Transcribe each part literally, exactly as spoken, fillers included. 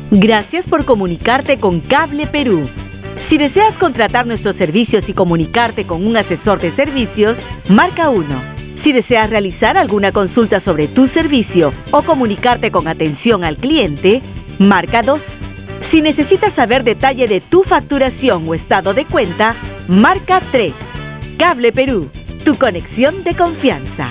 Gracias por comunicarte con Cable Perú. Si deseas contratar nuestros servicios y comunicarte con un asesor de servicios, marca uno. Si deseas realizar alguna consulta sobre tu servicio o comunicarte con atención al cliente, marca dos. Si necesitas saber detalle de tu facturación o estado de cuenta, marca tres. Cable Perú, tu conexión de confianza.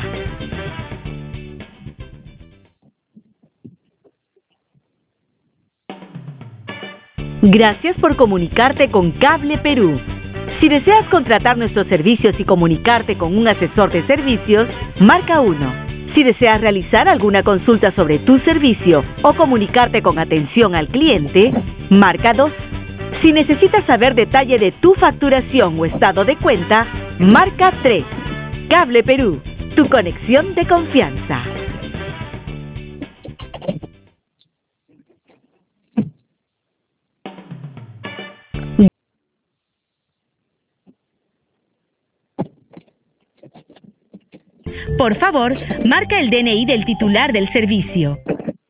Gracias por comunicarte con Cable Perú. Si deseas contratar nuestros servicios y comunicarte con un asesor de servicios, marca uno. Si deseas realizar alguna consulta sobre tu servicio o comunicarte con atención al cliente, marca dos. Si necesitas saber detalle de tu facturación o estado de cuenta, marca tres. Cable Perú, tu conexión de confianza. Por favor, marca el D N I del titular del servicio.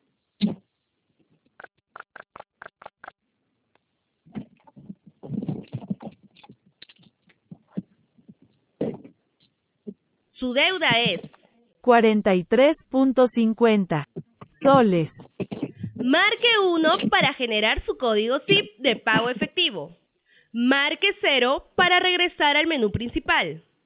Su deuda es cuarenta y tres punto cincuenta soles. marque uno para generar su código S I P de pago efectivo. Marque cero para regresar al menú principal.